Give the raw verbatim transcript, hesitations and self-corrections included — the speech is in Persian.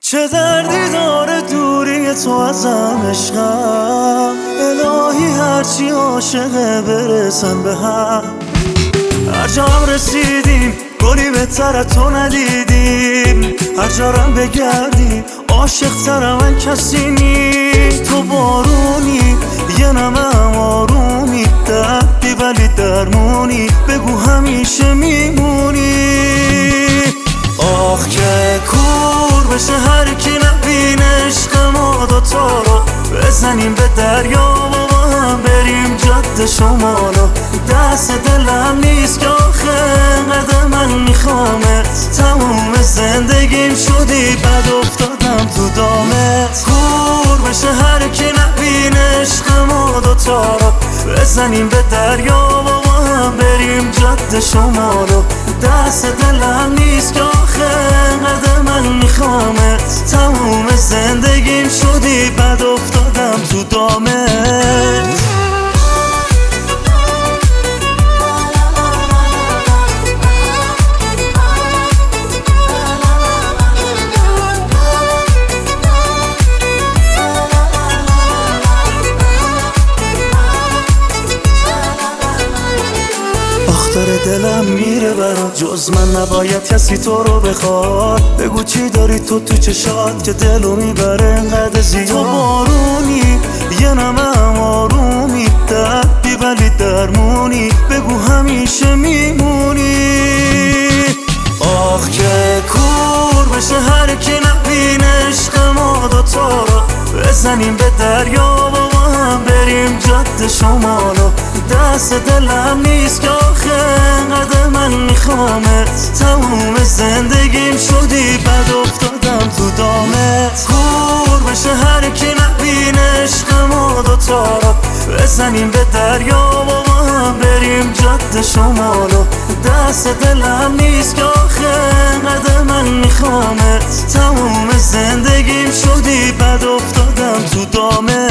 چه دردی داره دوری تو ازم عشقم، الهی هرچی عاشقه برسن به هم. هر جا هم رسیدیم گلی بهتر از تو ندیدیم، هر جارم بگردیم عاشق تر من کسی نی. تو بارونی یه نمه آرومی، دردی ولی درمونی، بگو همیشه میمونی. آخ که کور بشه هر کی نبینه عشق ما دوتا رو، بزنیم به دریا و با هم بریم جاده شمالو. دست دلم نیست که آخه انقدر من میخوامت، تموم زندگیم شدی بد افتادم تو دامت. کور بشه هر کی نبینه عشق ما دوتا رو، بزنیم به دریا و با هم بریم جاده شمالو. دست دلم نیست که آخه انقدر من میخوامت، تموم زندگیم شدی بد افتادم تو دامت. داره دلم میره برات، جز من نباید کسی تو رو بخواد. بگو چی داری تو تو چشات که دلو میبره انقدر زیاد. تو بارونی یه نمه آرومی، دردی ولی درمونی، بگو همیشه میمونی. آخ که کور بشه هر کی نبینه عشق ما دوتا رو، بزنیم به دریا و با هم بریم جاده شمالو. دست دلم نیست که آخه انقدر من میخوامت، تموم زندگیم شدی بد افتادم تو دامت. کور بشه هر کی نبینه عشق ما دوتا رو، بزنیم به دریا و با هم بریم جاده شمالو. دست دلم نیست که آخه انقدر من میخوامت، تموم زندگیم شدی بد افتادم تو دامت.